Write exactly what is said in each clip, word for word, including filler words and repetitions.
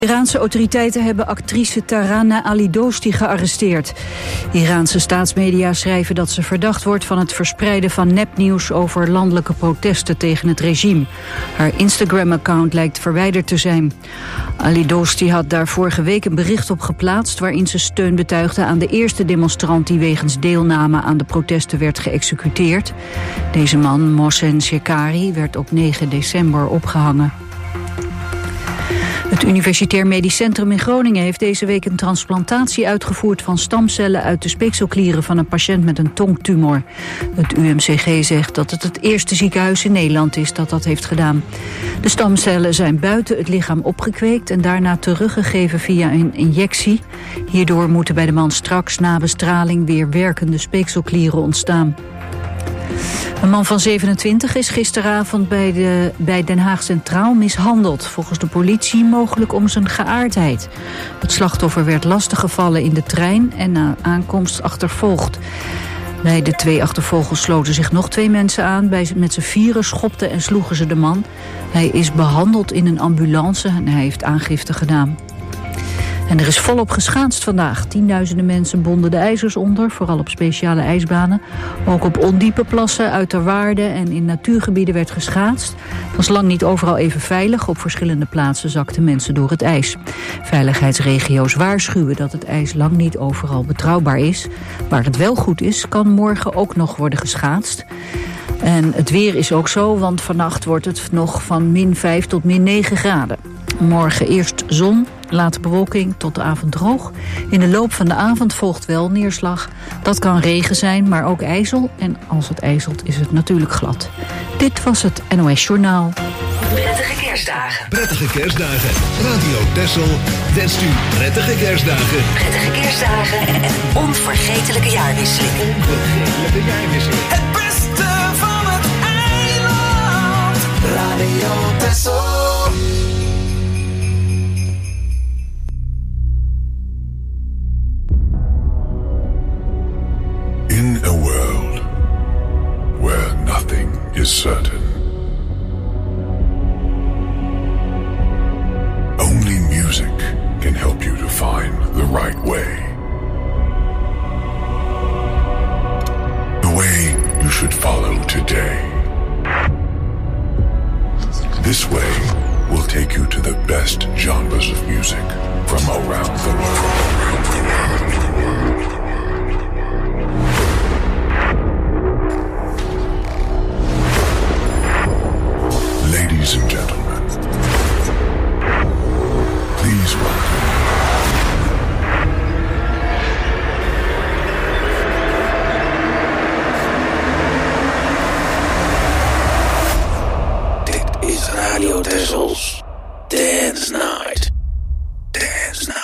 Iraanse autoriteiten hebben actrice Tarana Ali-Dosti gearresteerd. Iraanse staatsmedia schrijven dat ze verdacht wordt van het verspreiden van nepnieuws over landelijke protesten tegen het regime. Haar Instagram-account lijkt verwijderd te zijn. Ali-Dosti had daar vorige week een bericht op geplaatst waarin ze steun betuigde aan de eerste demonstrant die wegens deelname aan de protesten werd geëxecuteerd. Deze man, Mohsen Shekari, werd op negen december opgehangen. Het Universitair Medisch Centrum in Groningen heeft deze week een transplantatie uitgevoerd van stamcellen uit de speekselklieren van een patiënt met een tongtumor. Het U M C G zegt dat het het eerste ziekenhuis in Nederland is dat dat heeft gedaan. De stamcellen zijn buiten het lichaam opgekweekt en daarna teruggegeven via een injectie. Hierdoor moeten bij de man straks na bestraling weer werkende speekselklieren ontstaan. Een man van zevenentwintig is gisteravond bij, de, bij Den Haag Centraal mishandeld. Volgens de politie mogelijk om zijn geaardheid. Het slachtoffer werd lastiggevallen in de trein en na aankomst achtervolgd. Bij de twee achtervolgers sloten zich nog twee mensen aan. Bij, met z'n vieren schopten en sloegen ze de man. Hij is behandeld in een ambulance en hij heeft aangifte gedaan. En er is volop geschaatst vandaag. Tienduizenden mensen bonden de ijzers onder, vooral op speciale ijsbanen. Ook op ondiepe plassen, uiterwaarden en in natuurgebieden werd geschaatst. Het was lang niet overal even veilig. Op verschillende plaatsen zakten mensen door het ijs. Veiligheidsregio's waarschuwen dat het ijs lang niet overal betrouwbaar is. Waar het wel goed is, kan morgen ook nog worden geschaatst. En het weer is ook zo, want vannacht wordt het nog van min vijf tot min negen graden. Morgen eerst zon, later bewolking, tot de avond droog. In de loop van de avond volgt wel neerslag. Dat kan regen zijn, maar ook ijzel. En als het ijzelt is het natuurlijk glad. Dit was het N O S Journaal. Prettige kerstdagen. Prettige kerstdagen. Radio Texel wenst u prettige kerstdagen. Prettige kerstdagen en een onvergetelijke jaarwisseling. Onvergetelijke jaarwisseling. Het beste van het eiland. Radio Texel. In a world where nothing is certain, only music can help you to find the right way. The way you should follow today. This way will take you to the best genres of music from around the world. Ladies and gentlemen, please welcome. Dit is Radio Texels Dance Night. Dance Night.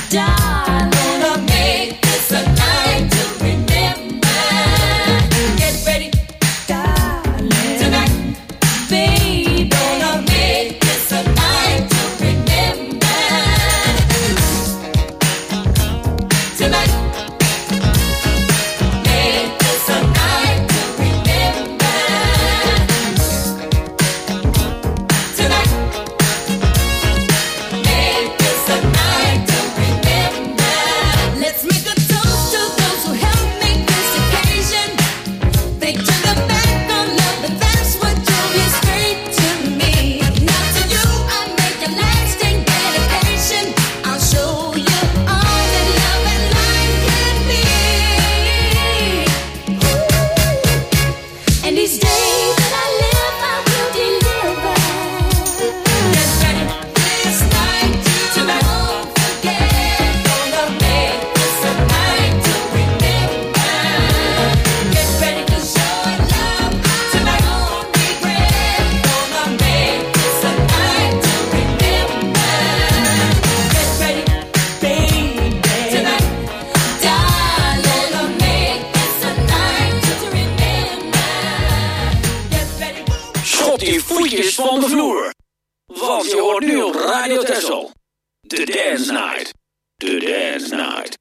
voetjes van de vloer. Want je hoort nu op Radio Texel. The Dance Night. The Dance Night.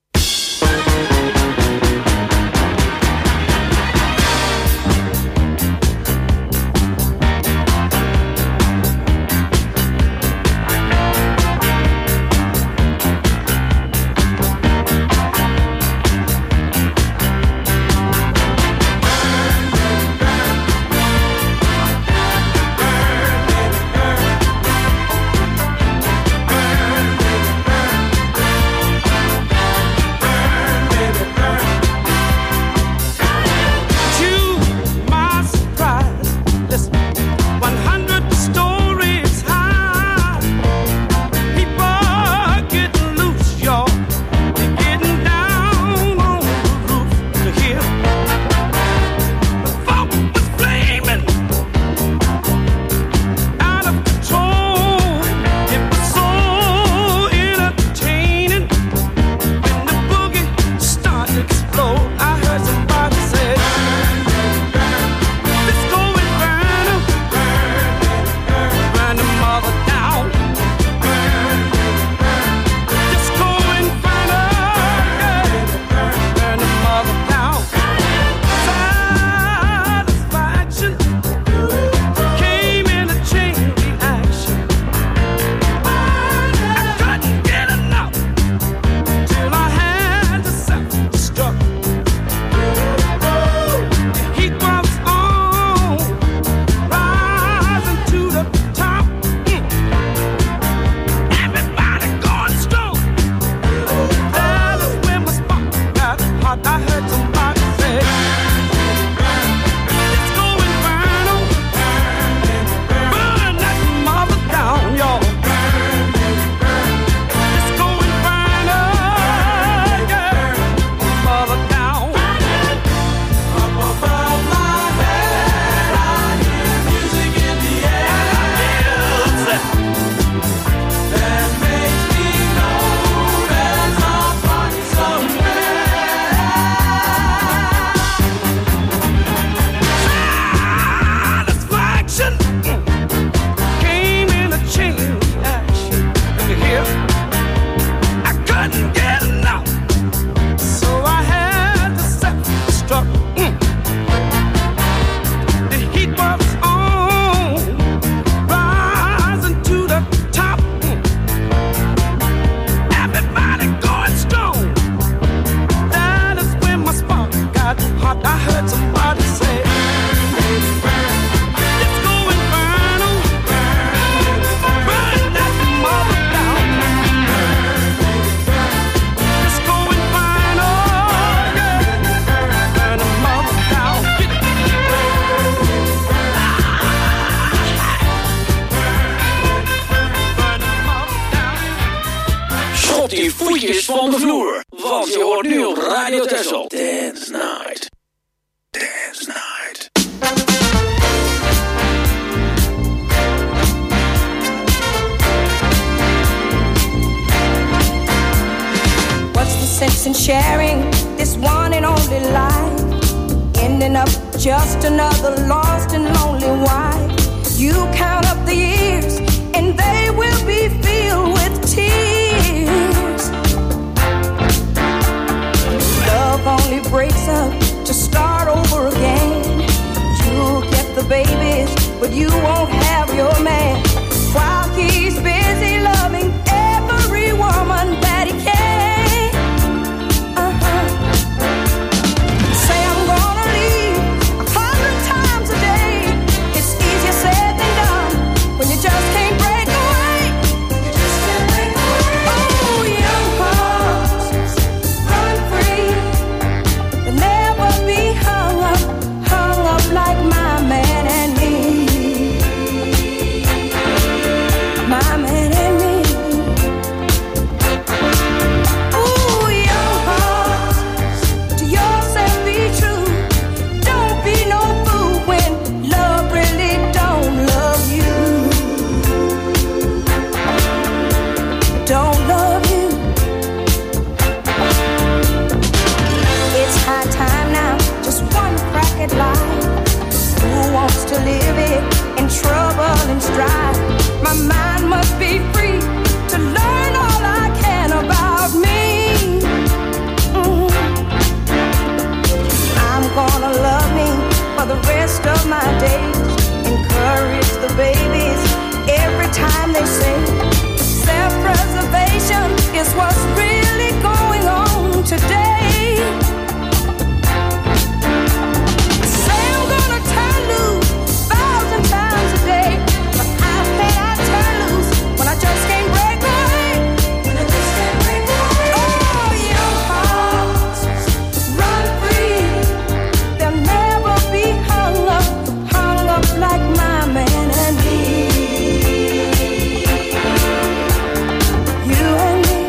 Die voetjes van de vloer. Want je hoort nu op Radio Texel. Dance Night. Dance Night. and sharing this one and only life, ending up just another lost and lonely wife. You count up the years and they will be filled with tears. Love only breaks up to start over again. You'll get the babies, but you won't have your man, while he's busy loving every woman that he can. Uh-huh. Say I'm gonna leave a hundred times a day. It's easier said than done when you just can't break away. You just can't break away. Oh, young hearts, run free. You'll never be hung up, hung up like my man and me. My man and me. Ooh, young hearts, to yourself be true. Don't be no fool when love really don't love you. Don't love you. It's high time now, just one crack at life. Who wants to live it in trouble and strife? My mind must be free to learn all I can about me. Mhm. I'm gonna love me for the rest of my days. Encourage the babies every time they say self-preservation is what's really going on today. Say I'm gonna turn loose thousand times a day, but how can I turn loose when I just can't break away? When I just can't break away. Oh, young hearts, run free. They'll never be hung up, hung up like my man and me. You and me.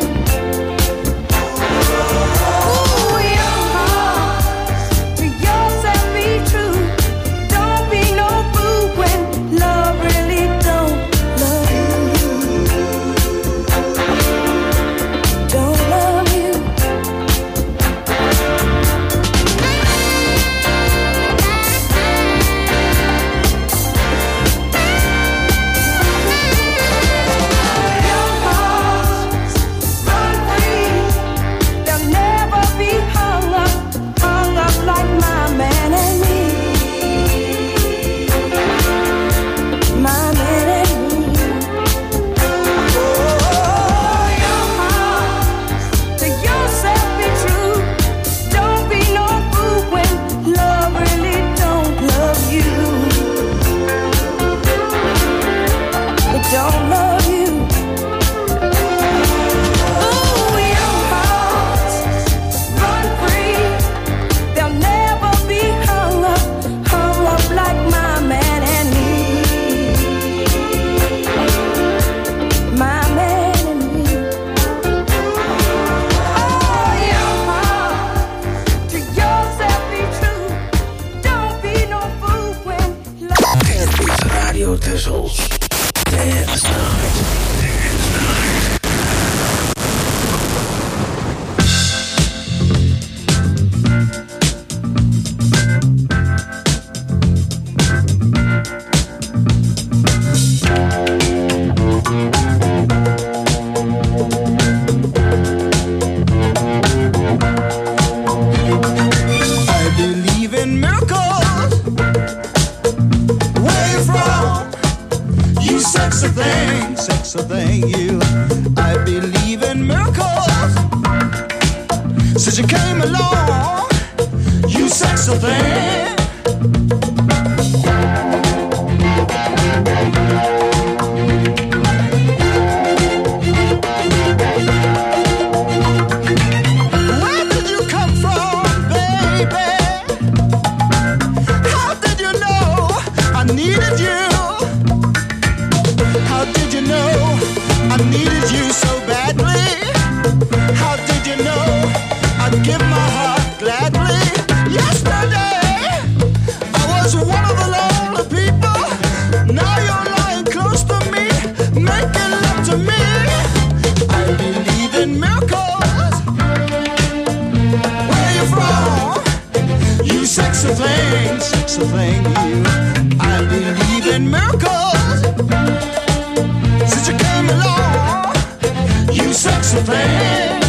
Ooh, young hearts, to yourself be true. Don't be no fool when love really don't love you. Don't love you. Young hearts, run free. They'll never be hung up, hung up like my man and me. My man and me. Oh, young hearts, to yourself be true. Don't be no fool when love really don't love you. It don't love you. Ooh, young hearts, run free. They'll never be hung up, hung up like my man and me. My man and me. Oh, young hearts, to yourself be true. Don't be no fool when love. Dit is Radio Tessels. Dance Night. Dance Night. I believe in miracles. Where you from? You sexy thing, sexy thing, you. I believe in miracles. Since you came along, you sexy thing. Where did you come from, baby? How did you know I needed you? How did you know I needed you so badly? How did you know I'd give my heart gladly? Yesterday I was one of the lonely people. Now you're lying close to me, making love to me. I believe in miracles. sexy thing, sexy thing, you. I believe in miracles since you came along, you sexy thing.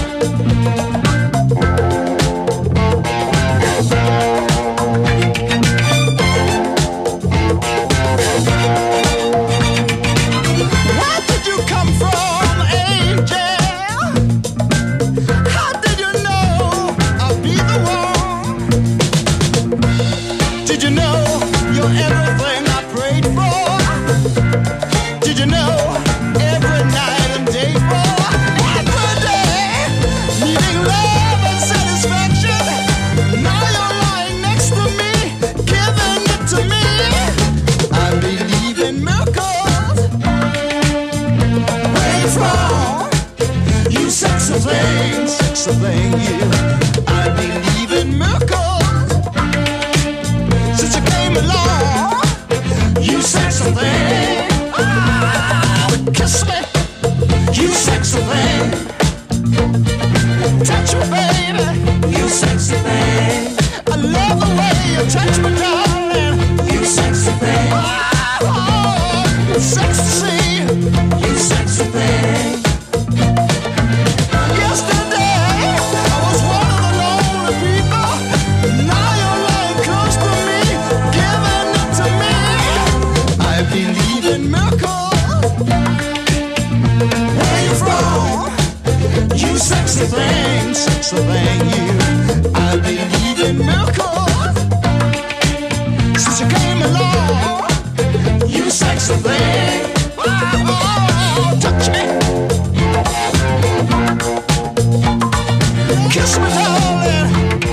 Where did you come from, angel? How did you know I'll be the one? Did you know you're everything I prayed for? Did you know every night and day for? Every day, needing love and satisfaction. Now you're lying next to me, giving it to me. I believe in miracles. Where you from? You sexy thing, sexy thing, you. I believe in miracles since you came along. You sexy thing. Oh, kiss me. You sexy thing. Touch me, baby. You sexy thing. I love the way you touch me, darling. You sexy thing. Oh, it's sexy. You sexy thing. Yesterday, I was one of the lonely people. Now you're lying close to me, giving it to me. I believe in miracles. Where you from? You sexy thing, sexy thing, you. I believe in miracles since you came along. You sexy thing. Oh, touch me. Kiss me, darling.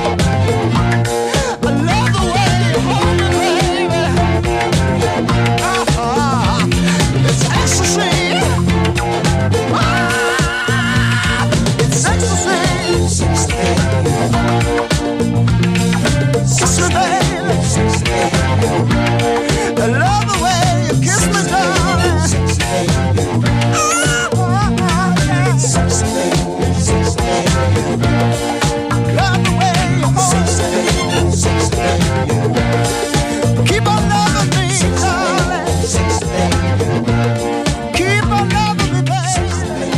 I love the way you hold me, baby. Ah, it's ecstasy. Ah, it's ecstasy. Kiss me, baby. I love the way you kiss me, darling. Ah, yeah. Love the way you hold me. Keep on loving me, darling. Keep on loving me, baby.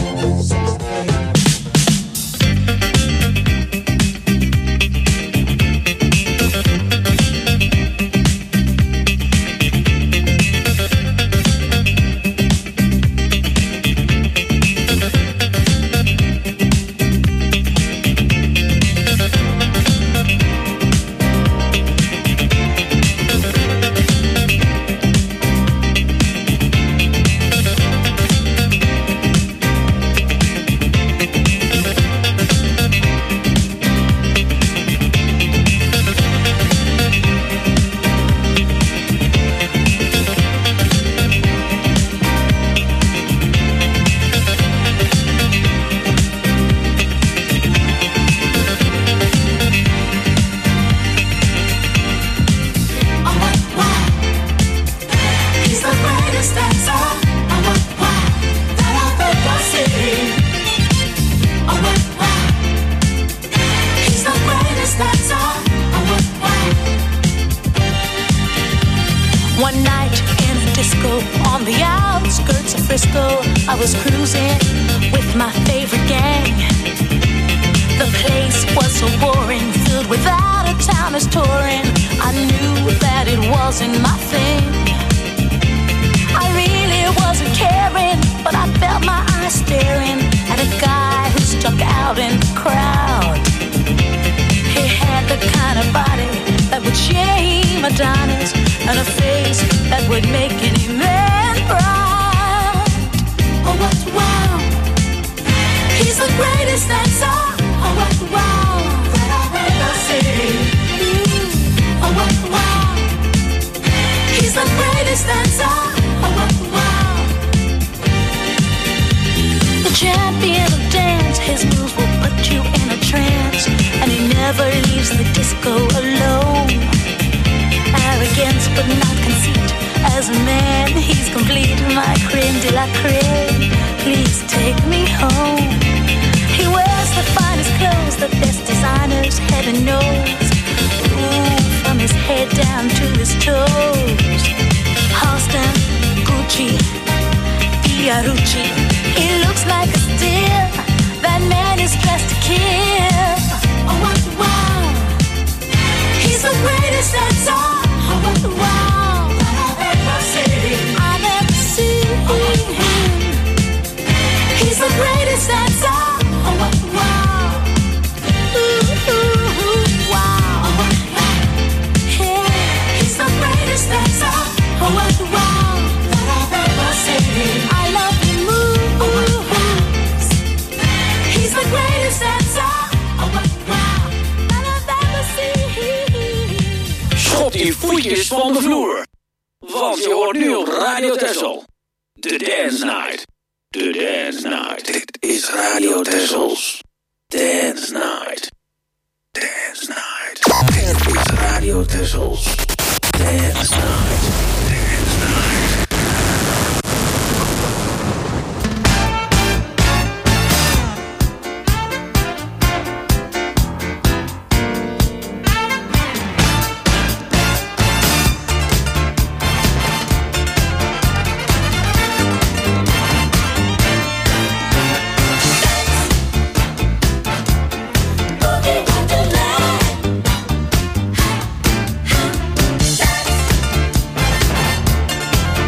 One night in a disco on the outskirts of Frisco, I was cruising with my favorite gang. The place was so boring, filled with out-of-towners touring. I knew that it wasn't my thing. I really wasn't caring, but I felt my eyes staring at a guy who stuck out in the crowd. He had the kind of body that would shame Adonis, and a face that would make any man proud. Oh, what wow! He's the greatest dancer. Oh, what wow! That I've ever seen. Mm. Oh, what wow! He's the greatest dancer. Oh, what wow! The champion of dance, his moves will put you in a trance, and he never leaves the disco alone. Arrogance but not conceit. As a man, he's complete. My creme de la creme. Please take me home. He wears the finest clothes, the best designers, heaven knows. Ooh, from his je voetjes van de vloer. Want je hoort nu op Radio Texel. The Dance Night. The Dance Night. Dit is Radio Texels Dance Night. Dance Night. Dit is Radio Texels Dance Night. Dance Night. Wonderland.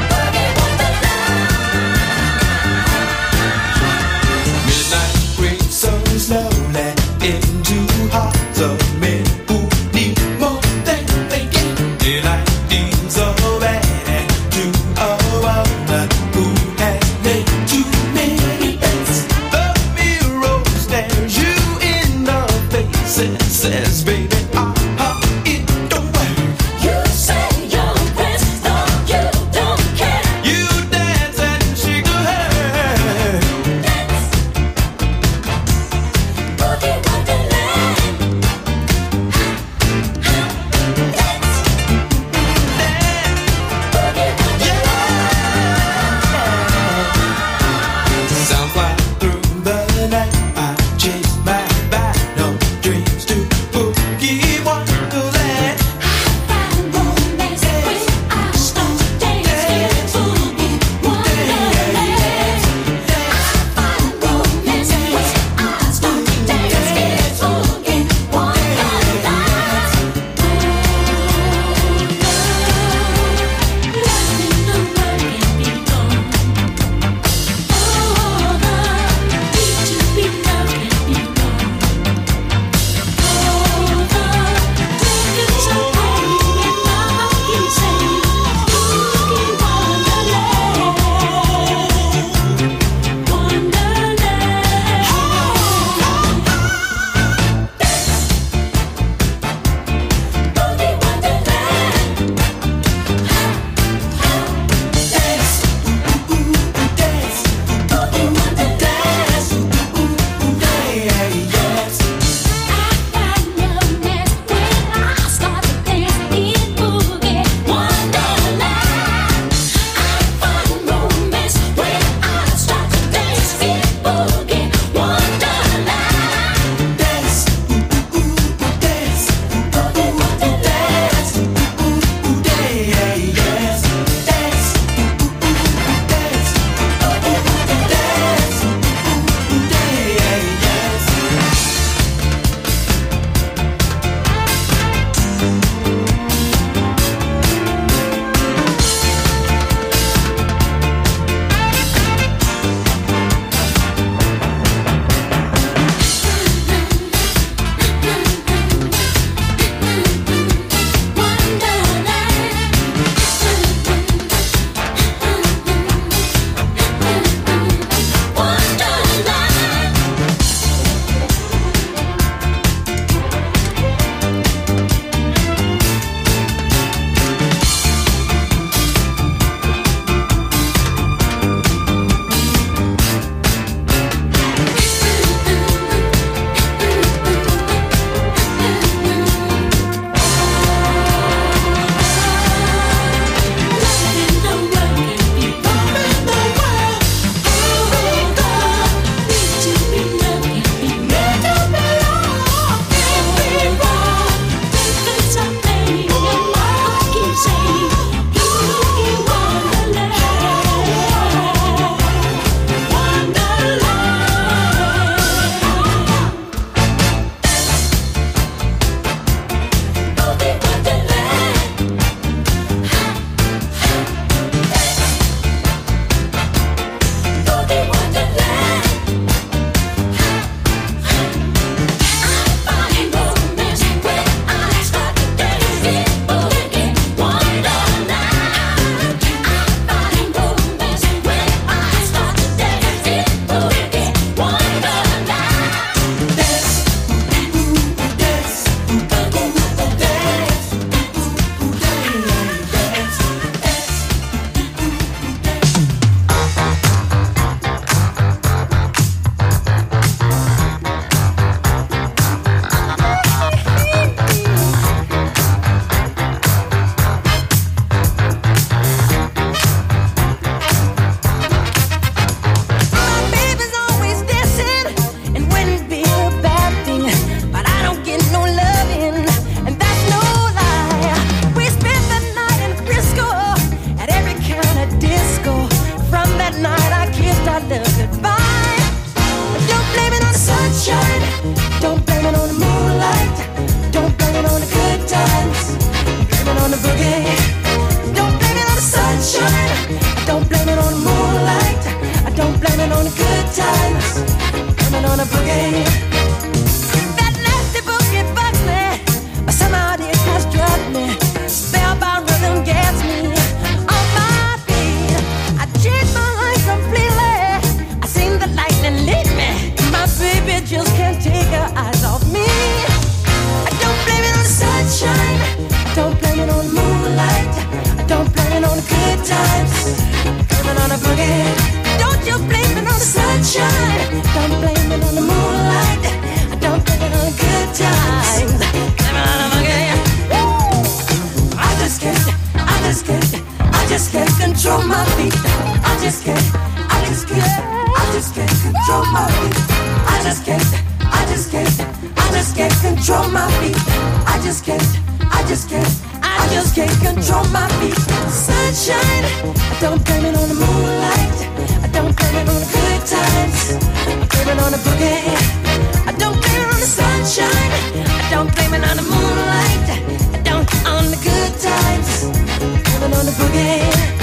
can't control my feet. I just can't, I just can't, I just can't control my feet. Sunshine, I don't blame it on the moonlight. I don't blame it on the good times. I blame it on the boogie. I don't blame it on the sunshine. I don't blame it on the moonlight. I don't on the good times. I blame it on the boogie.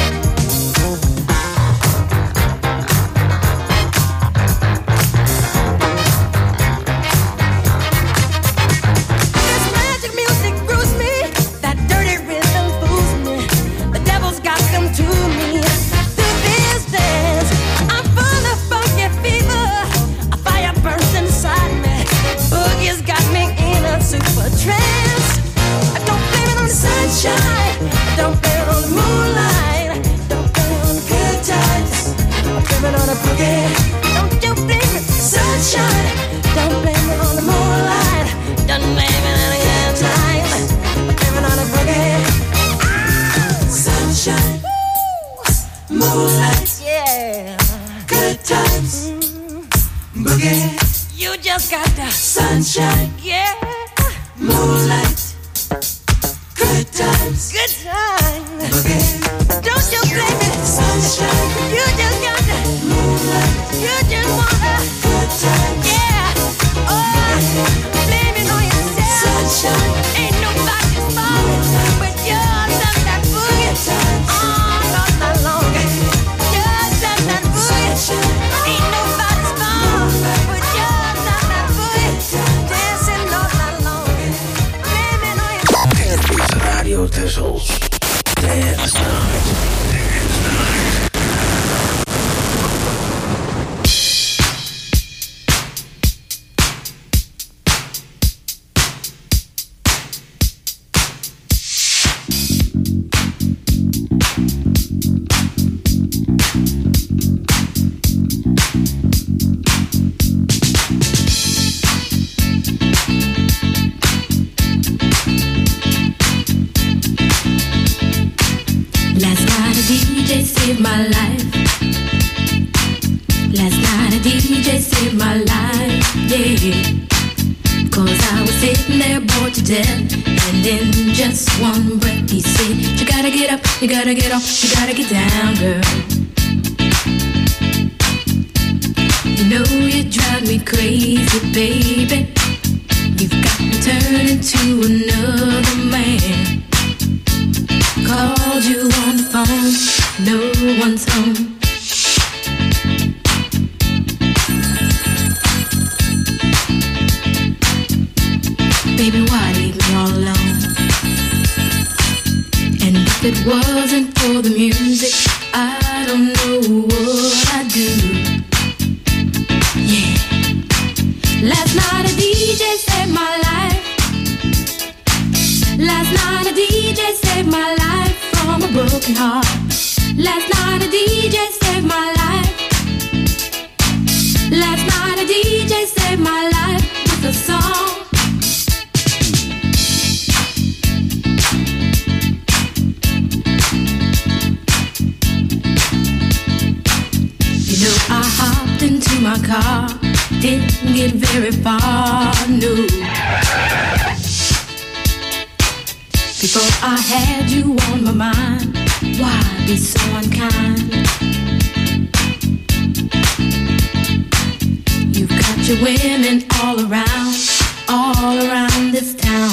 Sunshine, yeah, moonlight, good times, good times, boogie. Don't you blame it, sunshine, you just got that moonlight, you just wanna, good times, yeah, oh, blame it on yourself, sunshine, ain't nobody's fault, but you're just that boogie, oh, not that long, you're just that boogie, ain't nobody's fault, but you're just that boogie. Radio Tessels Dance Night. Dance Night. Saved my life. Last night a D J saved my life, yeah. Cause I was sitting there bored to death, and in just one breath he said, you gotta get up, you gotta get off, you gotta get down, girl. You know you drive me crazy, baby. You've got me turning to another man. Called you on the phone, no one's home. Baby, why leave me all alone? And if it wasn't for the music, I don't know what I'd do. Yeah. Last night a D J saved my life. Last night a D J saved my life from a broken heart. Last night a D J saved my life. Last night a D J saved my life with a song. You know I hopped into my car, didn't get very far, no. Before I had you on my mind, why be so unkind? You've got your women all around, all around this town.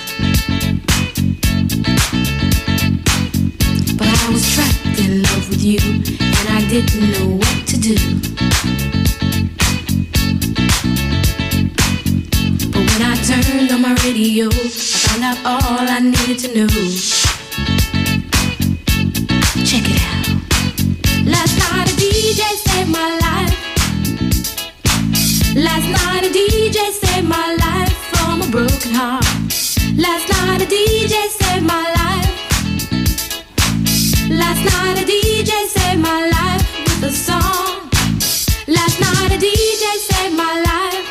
But I was trapped in love with you, and I didn't know what to do. But when I turned on my radio, found out all I needed to know. Check it out. Last night a D J saved my life. Last night a D J saved my life from a broken heart. Last night a D J saved my life. Last night a D J saved my life with a song. Last night a D J saved my life.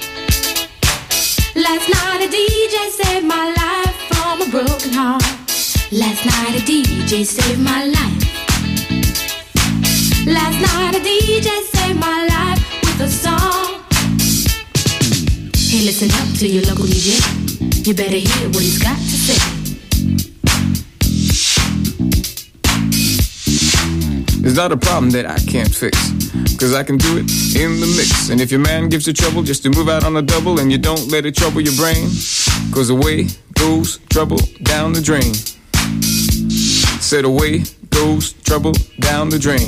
Last night a D J saved my life from a broken heart. Last night a D J saved my life. Last night a D J saved my life with a song. Hey, listen up to your local D J. You better hear what he's got to say. It's not a problem that I can't fix, cause I can do it in the mix. And if your man gives you trouble, just to move out on a double, and you don't let it trouble your brain, cause away goes trouble down the drain. Said away goes trouble down the drain.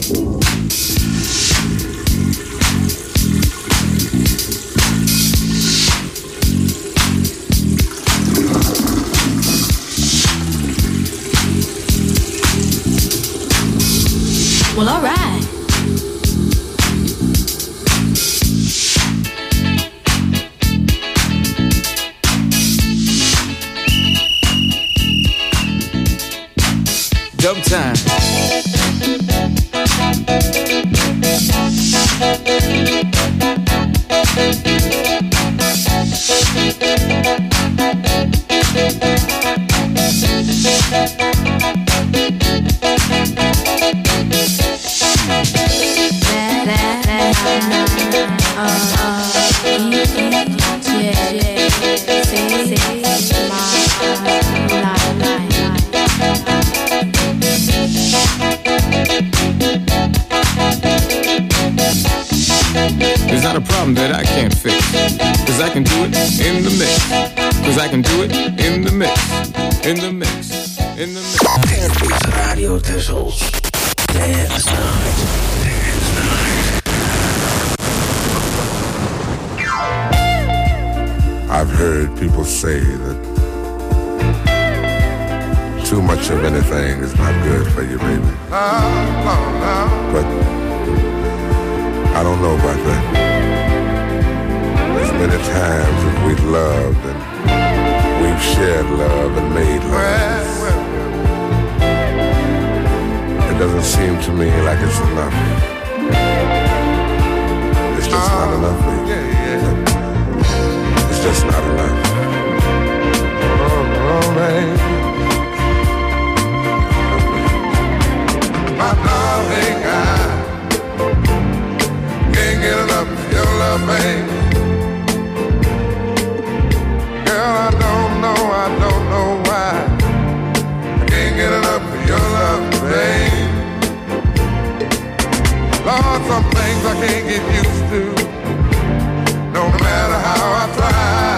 Well, all right. Dub time. There's not a problem that I can't fix, cause I can do it in the mix. Cause I can do it in the mix. In the mix. In the mix. Dit is Radio Tessels. Dance Night. Dance Night. I've heard people say that too much of anything is not good for you, baby. But I don't know about that. As many times as we've loved and we've shared love and made love, it doesn't seem to me like it's enough. It's just not enough, baby. It's just not enough. Oh, oh baby. My darling, I can't get enough of your love, babe. Girl, I don't know, I don't know why I can't get enough of your love, babe. Lord, some things I can't get used to, no matter how I try.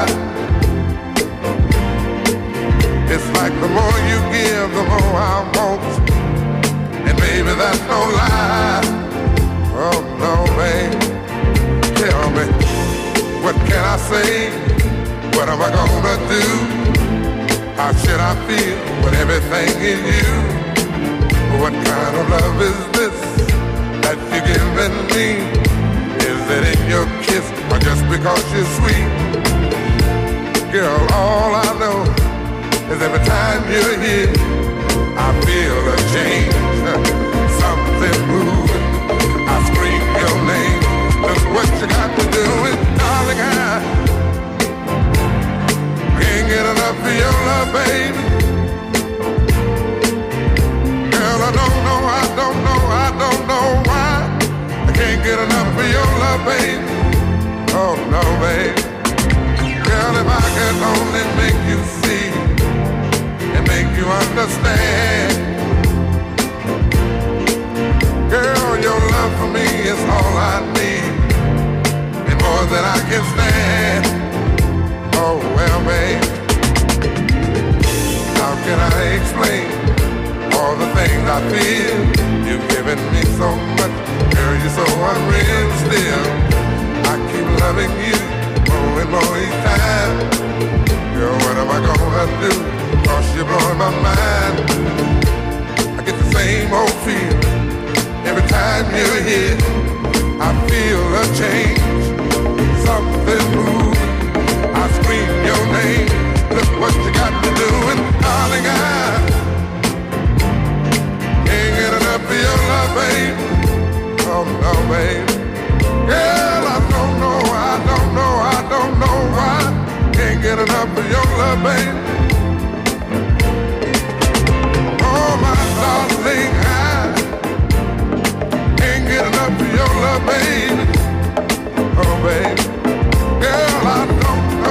It's like the more you give, the more I want. And baby, that's no lie. Oh no, babe. Tell me, what can I say? What am I gonna do? How should I feel with everything in you? What kind of love is this that you're giving me? Is it in your kiss or just because you're sweet? Girl, all I know is every time you're here, I feel a change, something moving. I scream your name. Look what you got to do with, darling, I can't get enough of your love, baby. Girl, I don't know, I don't know, I don't know why I can't get enough of your love, baby. Oh no, baby. Girl, if I could only make you see and make you understand. Girl, your love for me is all I need, and more than I can stand. Oh, well, babe, how can I explain all the things I feel? You've given me so much, girl, you're so unreal still. I keep loving you more and more each time. Girl, what am I gonna do? Cause you're blowing my mind. I get the same old feeling every time you're here. I feel a change, something moving. I scream your name. Look what you got to do, and darling, I can't get enough of your love, babe. Oh no, babe. Girl, I don't know, I don't know, I don't know why. Can't get enough of your love, babe. Oh my darling, I can't get enough of your love, baby. Oh, baby. Girl, I don't know.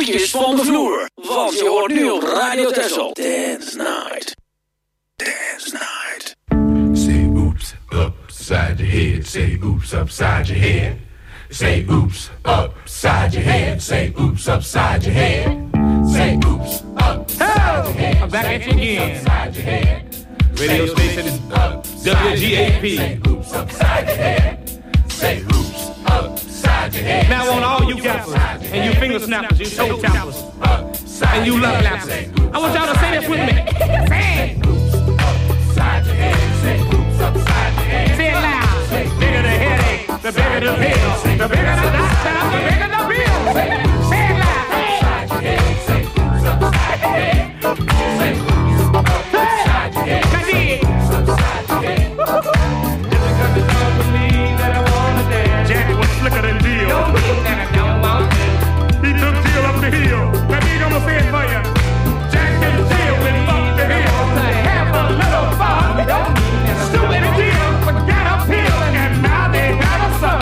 muziekjes van de vloer. Want je hoort nu op Radio Texel. Dance Night. Dance Night. Say oops, upside your head. Say oops, upside your head. Say oops, upside your head. Say oops, upside your head. Say oops, upside your head. I'm back at you again. Upside your head. Radio station W G A P. Say oops, upside your head. Say oops, upside your head. Now on all you gappers and you finger snappers, you toe tappers, and you love lappers, I want y'all to say this with me. Say it. Upside your head. Say oops, upside your head. Say it loud. The bigger the headache, the bigger the pill. The bigger the doctor, the bigger the bill. Say it loud. Upside your head. Say oops, upside your head. Say oops, upside your head. Say oops, upside your head. Just because you don't believe that I wanna dance. Jackie was slicker than Dio. Don't mean that I don't want to. He took Jill up the hill. Let me gonna say it for you. Jack and Jill went up the hill to have a little fun. Stupid Jill forgot a pill and now they got a son.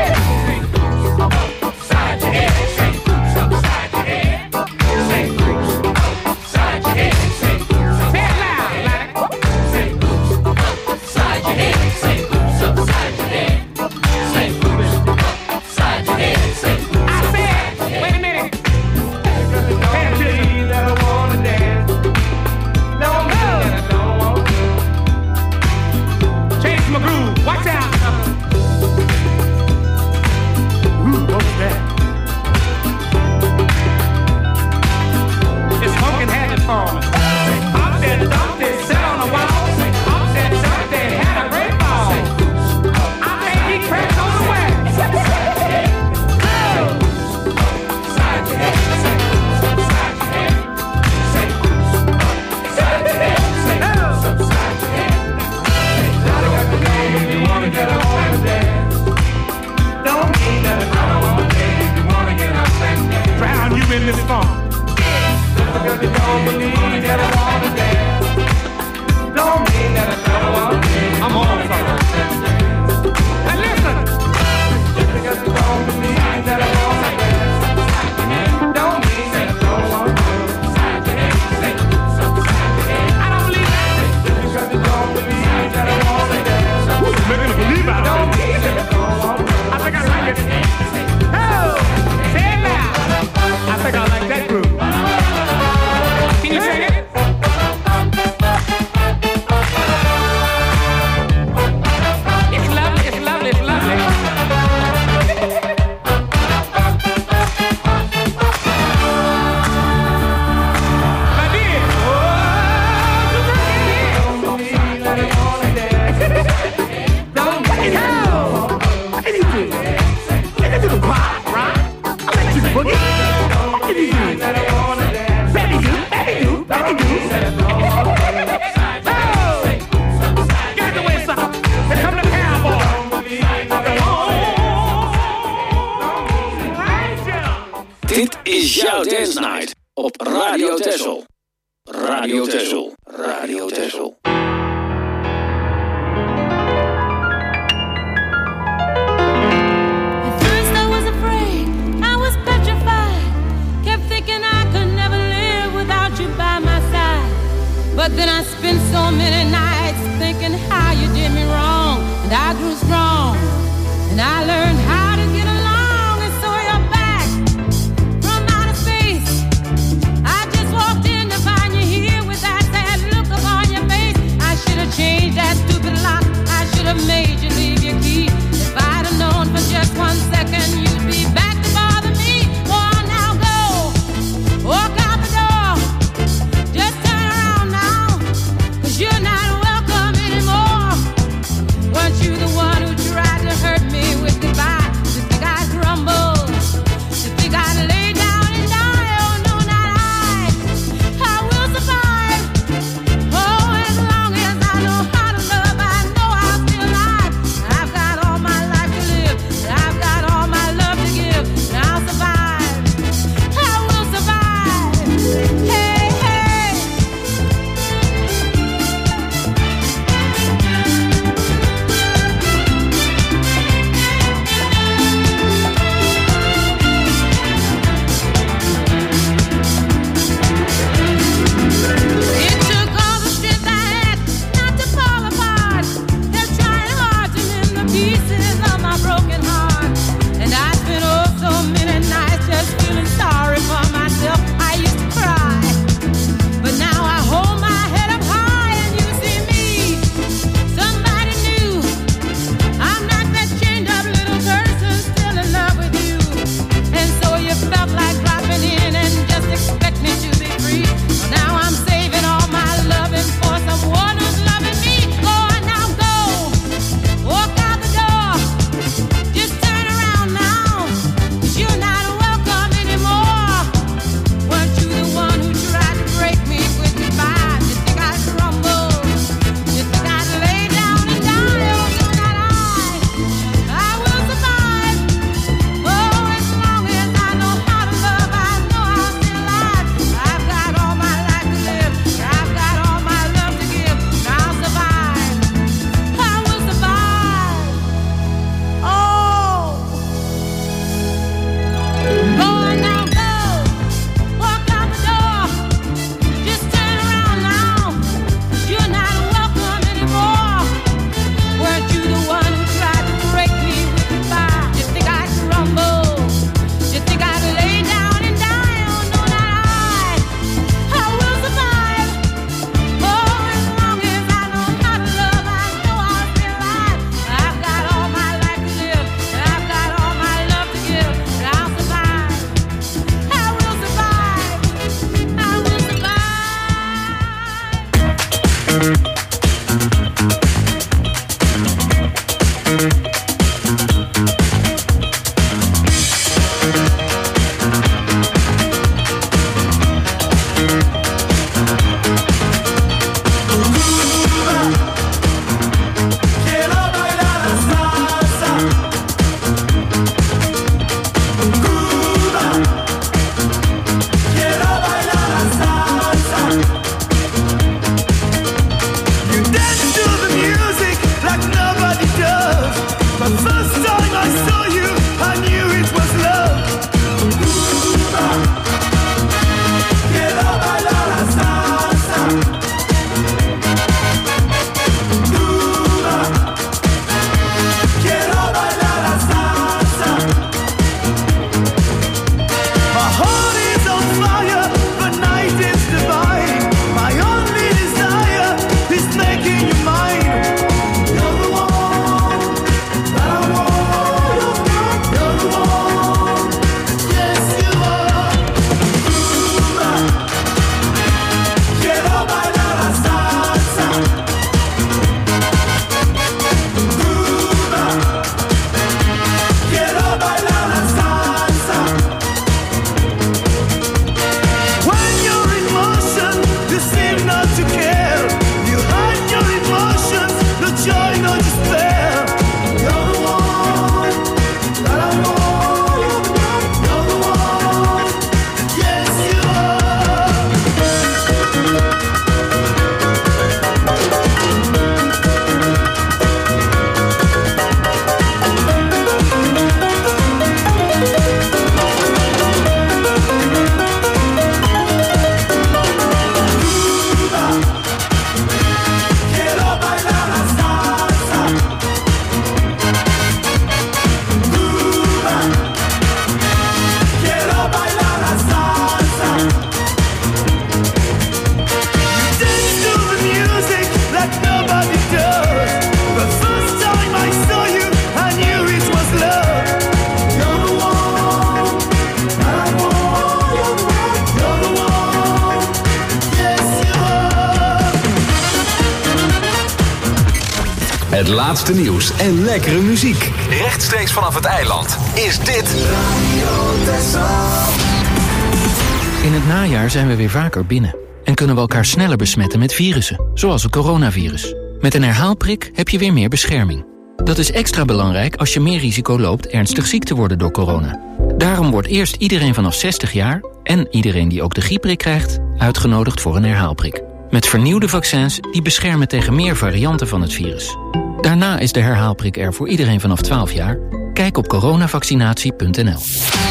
Upside your head. Say oops, upside your head. Say oops, upside your head. Say oops, say it loud, like say oops, upside your head. Say oops, upside your head. Say oops, upside your head. Say oops. I said, wait a minute. Can't believe that I wanna dance. Don't mean that I don't want to. Change my groove. Watch out. Ooh, what's that? It's Funkin' Habit for me. Up there, Dumpty, sat on the wall. Up there, Dumpty, had a great ball. I think he cracked on the way. Upside your head. Say oops, upside your head. Say oops, upside your head. Say oops, upside your head. If you wanna get up and dance, don't mean that I don't wanna dance. If you wanna get up and dance, drown you in this funk. Because you don't believe that I wanna dance, don't mean that I don't wanna dance. I'm on something. Now listen. Because you don't believe that I wanna dance, don't mean that I don't wanna dance. I don't believe that. Because you don't believe that I wanna dance. Who's making a believe I don't believe that I don't wanna dance. I think I like it. Oh, say it loud. I think I like that groove. Can you sing it? It's lovely, it's lovely, it's lovely. My dear, oh, you don't believe that I wanna dance. Don't get it out. I can do it. I can do the pop, right? I let you boogie. I can do it. That I wanna dance. Baby do, baby do, baby do. Oh, get the way, son. Here come the cowboy. Dit is jouw Dance Night op Radio Texel. Radio Texel. Radio Texel. At first I was afraid, I was petrified. Kept thinking I could never live without you by my side. But then I spent so many nights thinking how you did me wrong. And I grew strong, and I learned how to get along. And so you're back from outer space. I just walked in to find you here with that sad look upon your face. I should have changed that stupid lock. I should have made you leave your key. If I'd have known for just one second you'd be back to bother me. Oh, now go, walk out the door. Just turn around now, 'cause you're not welcome anymore. Weren't you the one who tried to hurt me with goodbye? Het laatste nieuws en lekkere muziek. Rechtstreeks vanaf het eiland is dit Radio Texel. In het najaar zijn we weer vaker binnen. En kunnen we elkaar sneller besmetten met virussen, zoals het coronavirus. Met een herhaalprik heb je weer meer bescherming. Dat is extra belangrijk als je meer risico loopt ernstig ziek te worden door corona. Daarom wordt eerst iedereen vanaf zestig jaar... en iedereen die ook de griepprik krijgt, uitgenodigd voor een herhaalprik. Met vernieuwde vaccins die beschermen tegen meer varianten van het virus. Daarna is de herhaalprik er voor iedereen vanaf twaalf jaar. Kijk op coronavaccinatie punt n l.